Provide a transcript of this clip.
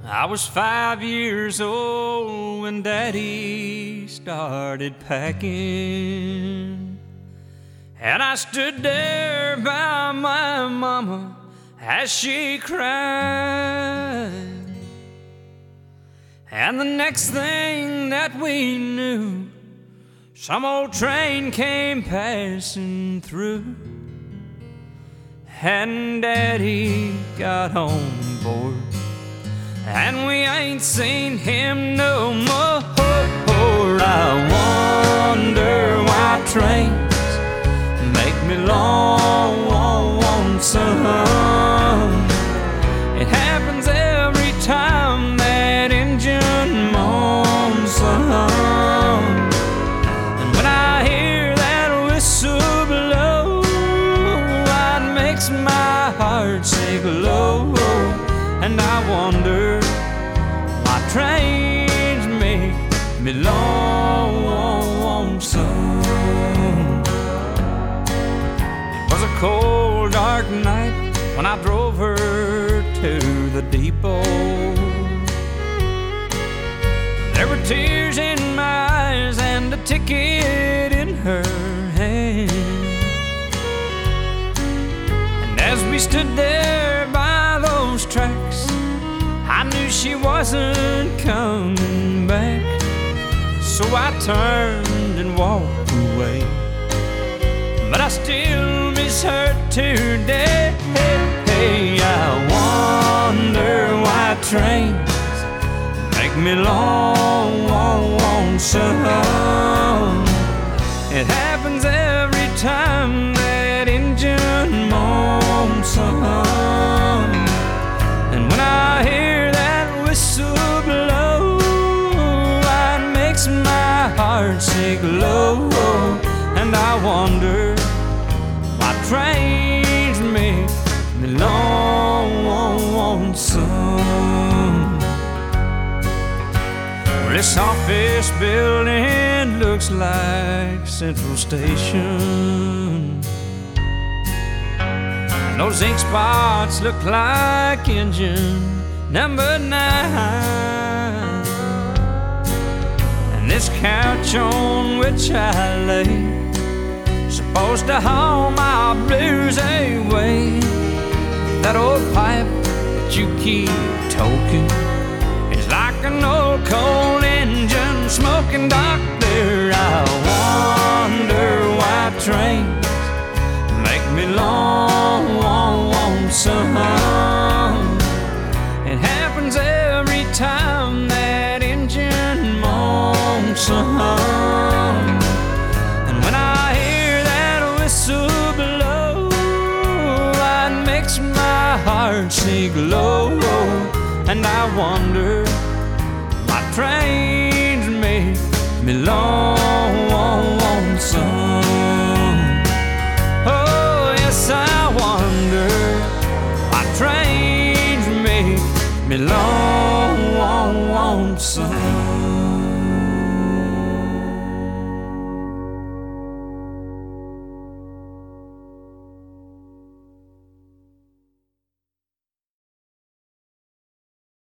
I was 5 years old when Daddy started packing, and I stood there by my mama as she cried. And the next thing that we knew, some old train came passing through, and Daddy got on board, and we ain't seen him no more. I wonder why trains make me lonesome. It happens every time that engine moans. And when I hear that whistle blow, it makes my heart sink low. And I wonder why trains make me lonesome. It was a cold, dark night when I drove her to the depot. There were tears in my eyes and a ticket in her hand. And as we stood there by those tracks, I knew she wasn't coming back. So I turned and walked away, but I still miss her today. I wonder why trains make me lonesome. It happens every time that engine moans. And when I hear that whistle blow, it makes my heart sink low. And I wonder why trains make me lonesome. Well, this office building looks like Central Station, and those ink spots look like engine number 9. And this couch on which I lay, supposed to haul my blues away. That old pipe that you keep toking is like an old coal engine smoking. Doctor, I wonder why trains make me lonesome. It happens every time that engine moans. And when I hear that whistle blow, it makes my heart sink low. And I wonder why trains make me lonesome. Oh, yes, I wonder why trains make me lonesome.